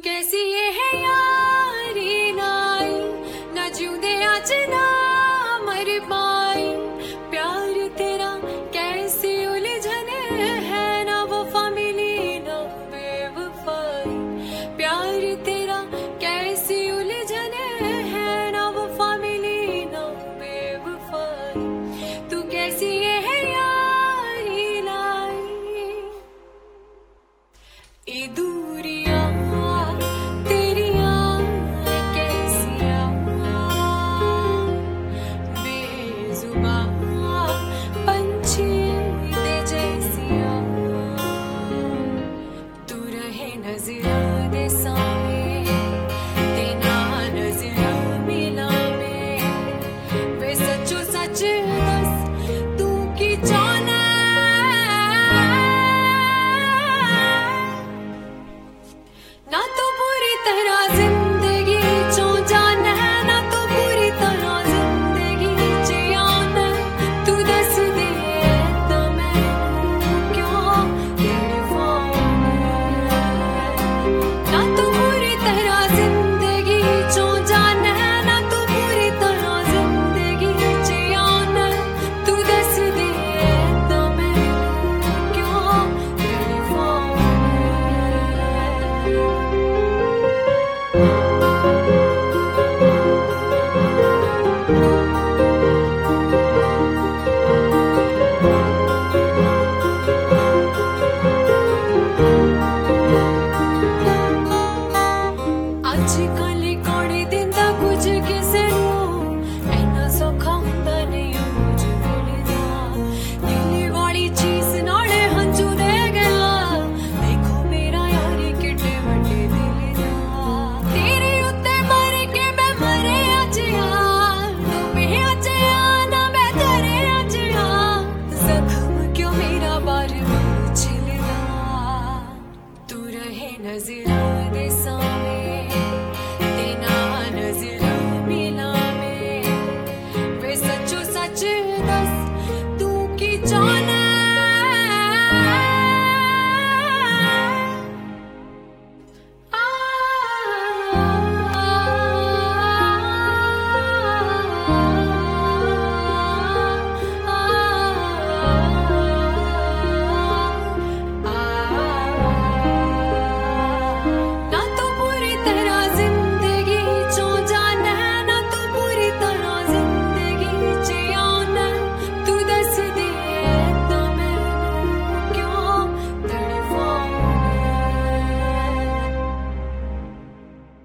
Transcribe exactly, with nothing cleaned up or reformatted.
कैसी ये है यारी नाई, ना जिऊंदे अज ना मर पाई। प्यार तेरा कैसी उलझन है, ना वफा मिली ना बेवफाई। प्यार तेरा कैसी उलझन है, ना वफा मिली ना बेवफाई। तू कैसी ये है यारी लाई, ए दूरियां नज़िरा दे सामे तेना नज़िरा मिला में वे सचो सच दस तू की चाहना। ना तो पूरी तरह जिंदगी चो जाना है, ना तो पूरी तरह जिंदगी जियाना। तू दस दे तो मैं क्यों ना तू पूरी तरह जिंदगी चो जाना है, ना तू पूरी तरह जिंदगी जियाना। तू दस दे तो मैं क्यों तड़पाऊं। अजकल कोड़ी दिंदा कुछ किसे नूं, ऐना सौखा हुंदा नहीं मुझ भुलदा। दिल वाली चीज नाले हंजू दे गया, देखो मेरा यारी किड्डे वड्डे दिल दा। तेरे उत्ते मर के मैं मरे अज यार, तू मैं अज ना मैं तेरे अज यार। जख्म क्यों मेरा बार बार छिलदा, तू रहे नज़िरा